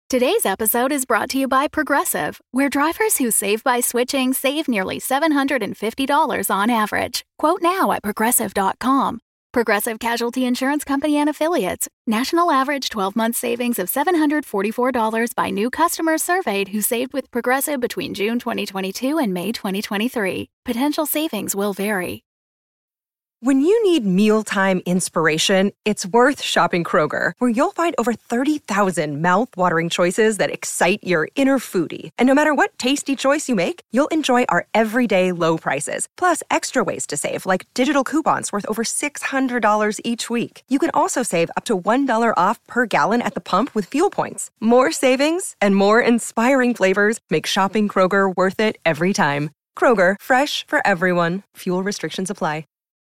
Today's episode is brought to you by Progressive, where drivers who save by switching save nearly $750 on average. Quote now at Progressive.com. Progressive Casualty Insurance Company and Affiliates. National average 12-month savings of $744 by new customers surveyed who saved with Progressive between June 2022 and May 2023. Potential savings will vary. When you need mealtime inspiration, it's worth shopping Kroger, where you'll find over 30,000 mouth-watering choices that excite your inner foodie. And no matter what tasty choice you make, you'll enjoy our everyday low prices, plus extra ways to save, like digital coupons worth over $600 each week. You can also save up to $1 off per gallon at the pump with fuel points. More savings and more inspiring flavors make shopping Kroger worth it every time. Kroger, fresh for everyone. Fuel restrictions apply.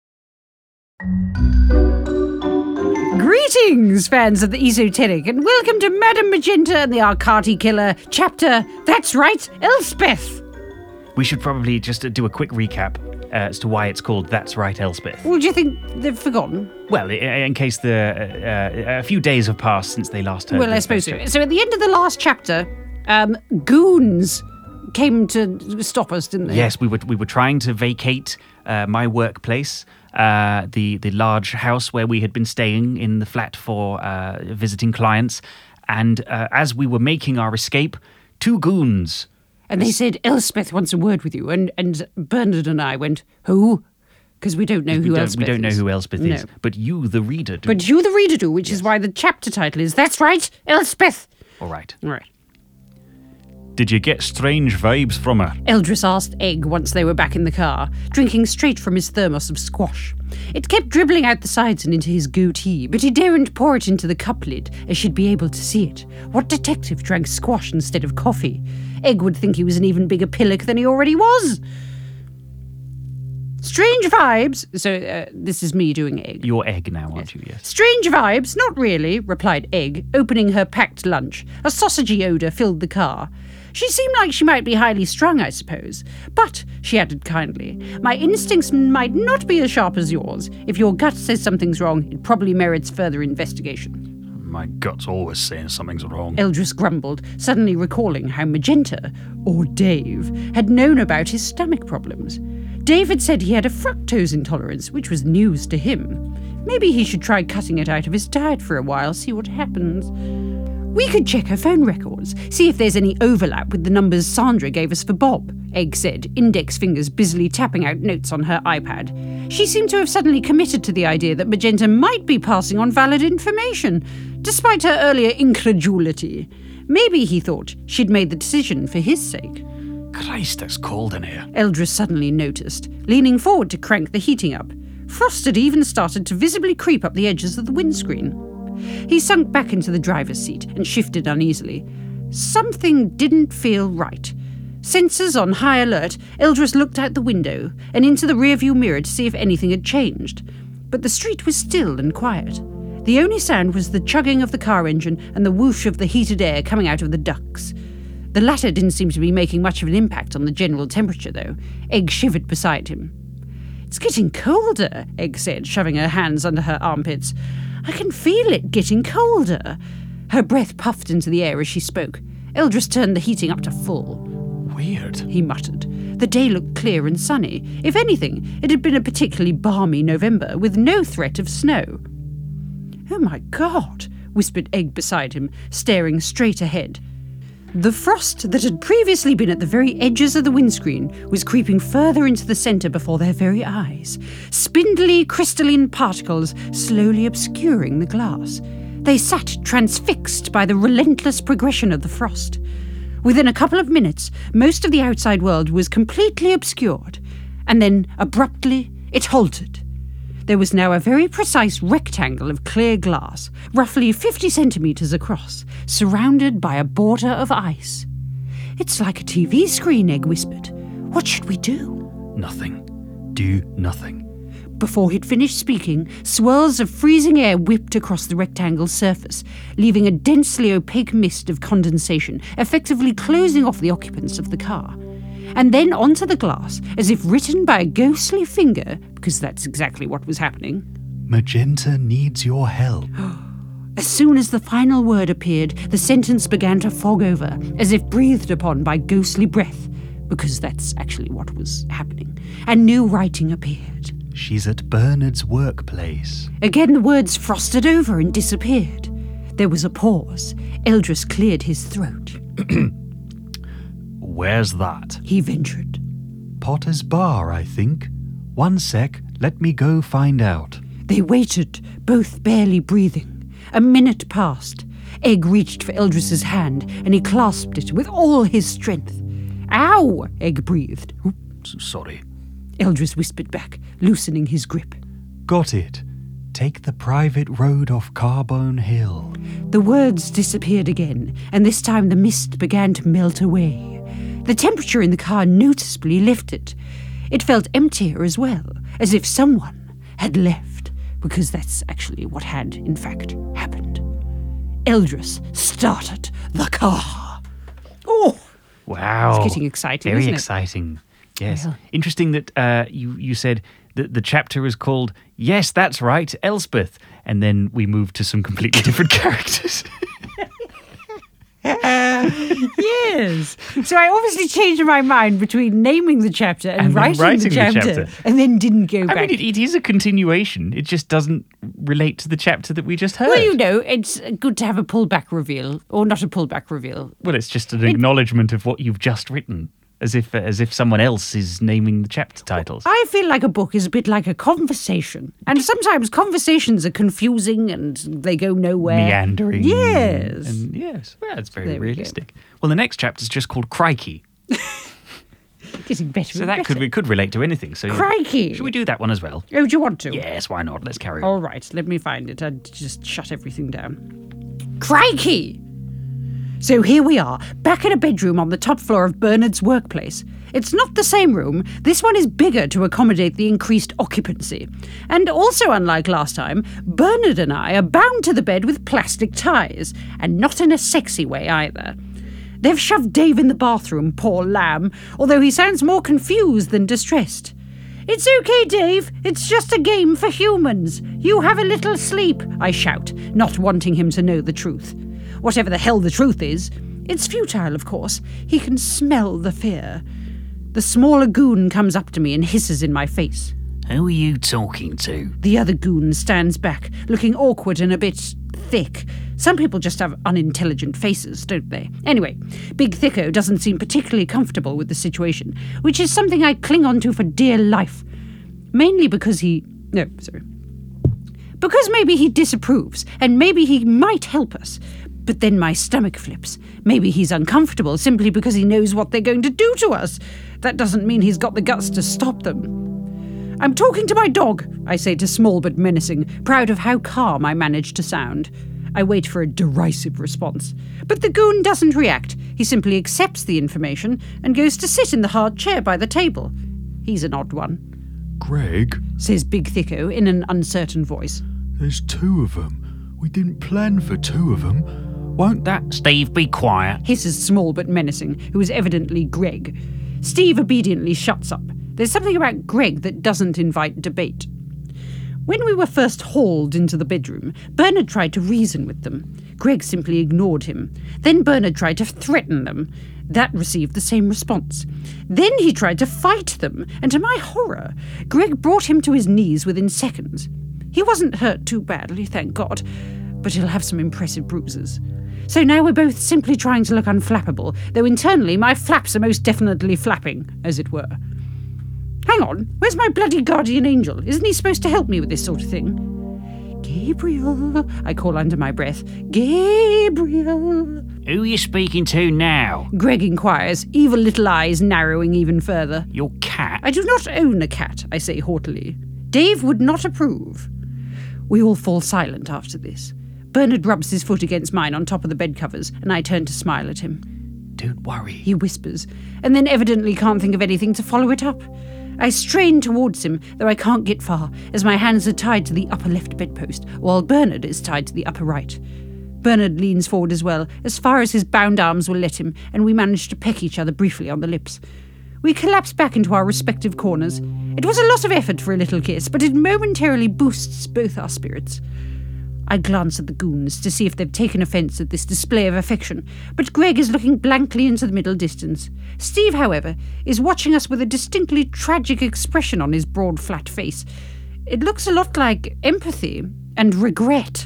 Greetings, fans of the esoteric, and welcome to Madame Magenta and the Arcati Killer, chapter, that's right, Elspeth. We should probably just do a quick recap as to why it's called That's Right, Elspeth. Well, do you think they've forgotten? Well, in case a few days have passed since they last heard. Well, I suppose so. So at the end of the last chapter, goons came to stop us, didn't they? Yes, we were trying to vacate my workplace. The large house where we had been staying in the flat for visiting clients. And as we were making our escape, two goons. And they said, Elspeth wants a word with you. And Bernard and I went, who? Because we don't know who Elspeth is. We don't know who Elspeth is. But you, the reader, do. But you, the reader, do, which is why the chapter title is, That's Right, Elspeth. All right. Did you get strange vibes from her? Eldris asked Egg once they were back in the car, drinking straight from his thermos of squash. It kept dribbling out the sides and into his goatee, but he daren't pour it into the cup lid, as she'd be able to see it. What detective drank squash instead of coffee? Egg would think he was an even bigger pillock than he already was. Strange vibes. So, this is me doing Egg. You're Egg now, aren't you? Yes. Strange vibes? Not really, replied Egg, opening her packed lunch. A sausagey odour filled the car. She seemed like she might be highly strung, I suppose. But, she added kindly, my instincts might not be as sharp as yours. If your gut says something's wrong, it probably merits further investigation. My gut's always saying something's wrong. Eldris grumbled, suddenly recalling how Magenta, or Dave, had known about his stomach problems. Dave had said he had a fructose intolerance, which was news to him. Maybe he should try cutting it out of his diet for a while, see what happens. We could check her phone records, see if there's any overlap with the numbers Sandra gave us for Bob, Egg said, index fingers busily tapping out notes on her iPad. She seemed to have suddenly committed to the idea that Magenta might be passing on valid information, despite her earlier incredulity. Maybe, he thought, she'd made the decision for his sake. Christ, it's cold in here. Eldris suddenly noticed, leaning forward to crank the heating up. Frost had even started to visibly creep up the edges of the windscreen. He sunk back into the driver's seat and shifted uneasily. Something didn't feel right. Sensors on high alert, Eldris looked out the window and into the rearview mirror to see if anything had changed. But the street was still and quiet. The only sound was the chugging of the car engine and the whoosh of the heated air coming out of the ducts. The latter didn't seem to be making much of an impact on the general temperature, though. Egg shivered beside him. It's getting colder, Egg said, shoving her hands under her armpits. I can feel it getting colder. Her breath puffed into the air as she spoke. Eldris turned the heating up to full. Weird, he muttered. The day looked clear and sunny. If anything, it had been a particularly balmy November, with no threat of snow. Oh my God, whispered Egg beside him, staring straight ahead. The frost that had previously been at the very edges of the windscreen was creeping further into the centre before their very eyes, spindly crystalline particles slowly obscuring the glass. They sat transfixed by the relentless progression of the frost. Within a couple of minutes, most of the outside world was completely obscured, and then, abruptly, it halted. There was now a very precise rectangle of clear glass, roughly 50 centimetres across, surrounded by a border of ice. It's like a TV screen, Egg whispered. What should we do? Nothing. Do nothing. Before he'd finished speaking, swirls of freezing air whipped across the rectangle's surface, leaving a densely opaque mist of condensation, effectively closing off the occupants of the car. And then onto the glass, as if written by a ghostly finger, because that's exactly what was happening. Magenta needs your help. As soon as the final word appeared, the sentence began to fog over, as if breathed upon by ghostly breath, because that's actually what was happening, and new writing appeared. She's at Bernard's workplace. Again the words frosted over and disappeared. There was a pause. Eldris cleared his throat. Where's that? He ventured. Potter's Bar, I think. 1 sec, let me go find out. They waited, both barely breathing. A minute passed. Egg reached for Eldris's hand, and he clasped it with all his strength. Ow! Egg breathed. Sorry. Eldris whispered back, loosening his grip. Got it. Take the private road off Carbone Hill. The words disappeared again, and this time the mist began to melt away. The temperature in the car noticeably lifted. It felt emptier as well, as if someone had left, because that's actually what had, in fact, happened. Eldris started the car. Oh! Wow. It's getting exciting, Very isn't it? exciting. Yes. Well. Interesting that you said that the chapter is called, yes, that's right, Elspeth. And then we moved to some completely different characters. Yes. So I obviously changed my mind between naming the chapter and writing the chapter, and then didn't go back. I mean, it is a continuation. It just doesn't relate to the chapter that we just heard. Well, you know, it's good to have a pullback reveal, or not a pullback reveal. Well, it's just an acknowledgement of what you've just written, as if someone else is naming the chapter titles. I feel like a book is a bit like a conversation, and sometimes conversations are confusing and they go nowhere. Meandering. Yes. And yes, well, it's very There we go. realistic. Well, the next chapter is just called Crikey. Getting better So and that better. could relate to anything. So Crikey. Should we do that one as well? Oh, do you want to? Yes, why not? Let's carry on. All right, let me find it. I just shut everything down. Crikey! So here we are, back in a bedroom on the top floor of Bernard's workplace. It's not the same room. This one is bigger to accommodate the increased occupancy. And also, unlike last time, Bernard and I are bound to the bed with plastic ties, and not in a sexy way either. They've shoved Dave in the bathroom, poor lamb, although he sounds more confused than distressed. It's okay, Dave. It's just a game for humans. You have a little sleep, I shout, not wanting him to know the truth. Whatever the hell the truth is, it's futile, of course. He can smell the fear. The smaller goon comes up to me and hisses in my face. Who are you talking to? The other goon stands back, looking awkward and a bit thick. Some people just have unintelligent faces, don't they? Anyway, Big Thicko doesn't seem particularly comfortable with the situation, which is something I cling on to for dear life. Mainly because because maybe he disapproves, and maybe he might help us. But then my stomach flips. Maybe he's uncomfortable simply because he knows what they're going to do to us. That doesn't mean he's got the guts to stop them. I'm talking to my dog, I say to Small but Menacing, proud of how calm I managed to sound. I wait for a derisive response. But the goon doesn't react. He simply accepts the information and goes to sit in the hard chair by the table. He's an odd one. Greg, Says Big Thicko in an uncertain voice. there's 2 of them. We didn't plan for 2 of them. Won't that... Steve, be quiet. Hisses Small but Menacing, who is evidently Greg. Steve obediently shuts up. There's something about Greg that doesn't invite debate. When we were first hauled into the bedroom, Bernard tried to reason with them. Greg simply ignored him. Then Bernard tried to threaten them. That received the same response. Then he tried to fight them, and to my horror, Greg brought him to his knees within seconds. He wasn't hurt too badly, thank God, but he'll have some impressive bruises. So now we're both simply trying to look unflappable, though internally my flaps are most definitely flapping, as it were. Hang on, where's my bloody guardian angel? Isn't he supposed to help me with this sort of thing? Gabriel, I call under my breath. Gabriel. Who are you speaking to now? Greg inquires, evil little eyes narrowing even further. Your cat? I do not own a cat, I say haughtily. Dave would not approve. We all fall silent after this. Bernard rubs his foot against mine on top of the bed covers, and I turn to smile at him. Don't worry. He whispers, and then evidently can't think of anything to follow it up. I strain towards him, though I can't get far, as my hands are tied to the upper left bedpost, while Bernard is tied to the upper right. Bernard leans forward as well, as far as his bound arms will let him, and we manage to peck each other briefly on the lips. We collapse back into our respective corners. It was a lot of effort for a little kiss, but it momentarily boosts both our spirits. I glance at the goons to see if they've taken offence at this display of affection, but Greg is looking blankly into the middle distance. Steve, however, is watching us with a distinctly tragic expression on his broad, flat face. It looks a lot like empathy and regret.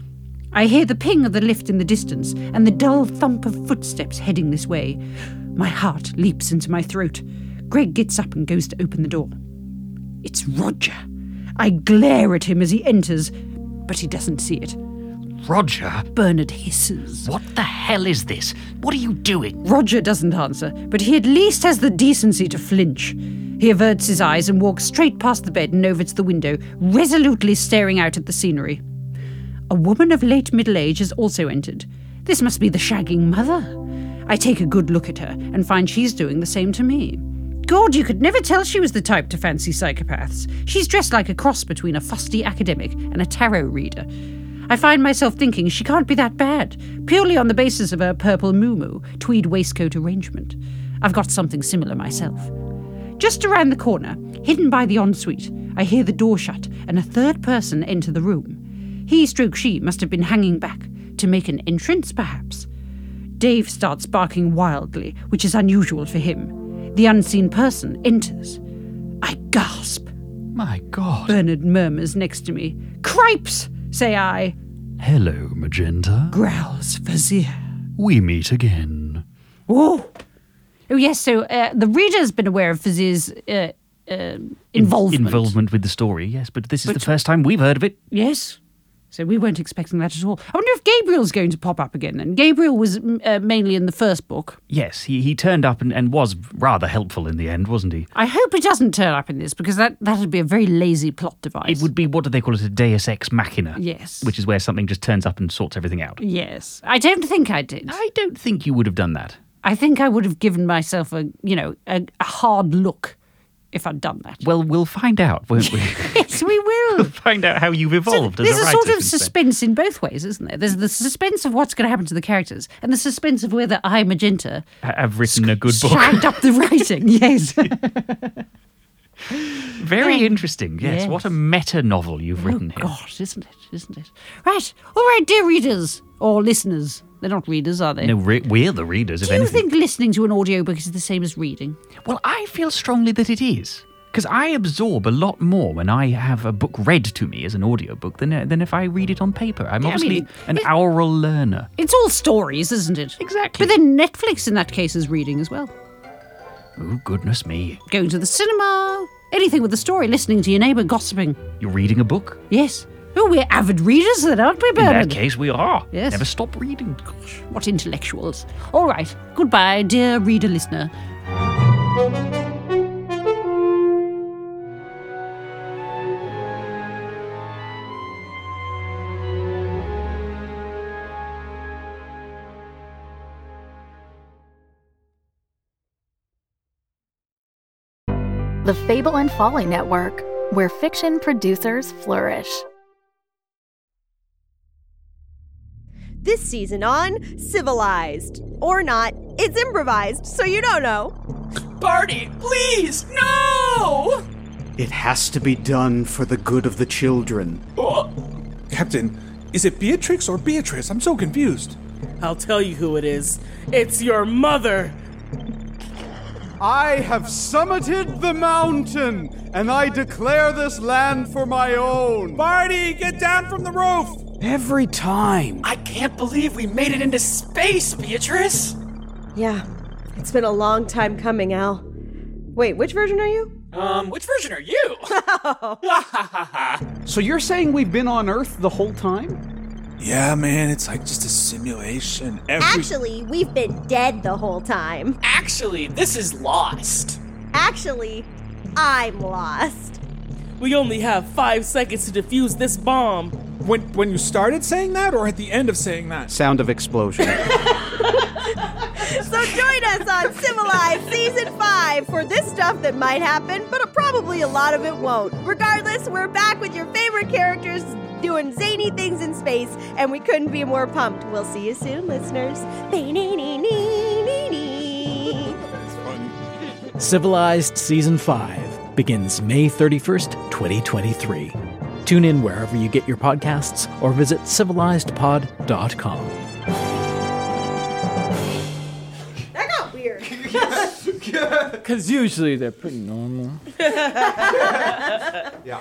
I hear the ping of the lift in the distance and the dull thump of footsteps heading this way. My heart leaps into my throat. Greg gets up and goes to open the door. It's Roger. I glare at him as he enters, but he doesn't see it. Roger? Bernard hisses. What the hell is this? What are you doing? Roger doesn't answer, but he at least has the decency to flinch. He averts his eyes and walks straight past the bed and over to the window, resolutely staring out at the scenery. A woman of late middle age has also entered. This must be the shagging mother. I take a good look at her and find she's doing the same to me. God, you could never tell she was the type to fancy psychopaths. She's dressed like a cross between a fusty academic and a tarot reader. I find myself thinking she can't be that bad, purely on the basis of her purple muumuu, tweed waistcoat arrangement. I've got something similar myself. Just around the corner, hidden by the ensuite, I hear the door shut and a third person enter the room. He/she must have been hanging back to make an entrance, perhaps. Dave starts barking wildly, which is unusual for him. The unseen person enters. I gasp. My God. Bernard murmurs next to me. Cripes, say I. Hello, Magenta. Growls Vizier. We meet again. Oh yes, so the reader's been aware of Vizier's involvement. Involvement with the story, yes, but this is the first time we've heard of it. Yes. So we weren't expecting that at all. I wonder if Gabriel's going to pop up again then. Gabriel was mainly in the first book. Yes, he turned up and was rather helpful in the end, wasn't he? I hope he doesn't turn up in this, because that'd be a very lazy plot device. It would be, what do they call it, a deus ex machina? Yes. Which is where something just turns up and sorts everything out. Yes. I don't think I did. I don't think you would have done that. I think I would have given myself a hard look if I'd done that. Well, we'll find out, won't we? Yes, we will. We'll find out how you've evolved as a writer. There's a sort of suspense in both ways, isn't there? There's the suspense of what's going to happen to the characters, and the suspense of whether I, Magenta, have written a good book. Shagged up the writing, yes. Very interesting, yes. What a meta novel you've written here. God, isn't it? Right, all right, dear readers, or listeners. They're not readers, are they? No, we're the readers, if anything. Do you think listening to an audiobook is the same as reading? Well, I feel strongly that it is. Because I absorb a lot more when I have a book read to me as an audiobook than if I read it on paper. I'm obviously an oral learner. It's all stories, isn't it? Exactly. But then Netflix in that case is reading as well. Oh, goodness me. Going to the cinema. Anything with a story, listening to your neighbour gossiping. You're reading a book? Yes. Oh, we're avid readers then, aren't we, Bernard? In that case, we are. Yes. Never stop reading. Gosh, what intellectuals. All right. Goodbye, dear reader-listener. The Fable and Folly Network, where fiction producers flourish. This season on Civilized. Or not. It's improvised, so you don't know. Barty, please, no! It has to be done for the good of the children. Captain, is it Beatrix or Beatrice? I'm so confused. I'll tell you who it is. It's your mother! I have summited the mountain, and I declare this land for my own. Barty, get down from the roof! Every time. I can't believe we made it into space, Beatrice! Yeah, it's been a long time coming, Al. Wait, which version are you? Which version are you? So you're saying we've been on Earth the whole time? Yeah, man, it's like just a simulation. Actually, we've been dead the whole time. Actually, this is Lost. Actually, I'm lost. We only have 5 seconds to defuse this bomb. When you started saying that, or at the end of saying that? Sound of explosion. So join us on Civilized Season 5 for this stuff that might happen, but probably a lot of it won't. Regardless, we're back with your favorite characters doing zany things in space, and we couldn't be more pumped. We'll see you soon, listeners. Civilized Season 5 begins May 31st, 2023. Tune in wherever you get your podcasts or visit civilizedpod.com. That got weird. Because usually they're pretty normal. Yeah.